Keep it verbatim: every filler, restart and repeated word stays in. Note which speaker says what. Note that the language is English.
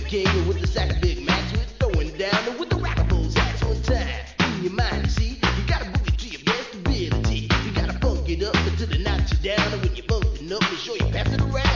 Speaker 1: king with the sack of Big Macs. We're throwing down with the rockables hats on time. In your mind, you see, you gotta move it to your best ability. You gotta funk it up until it knocks you down. And when you're bumping up, be sure you pass it around.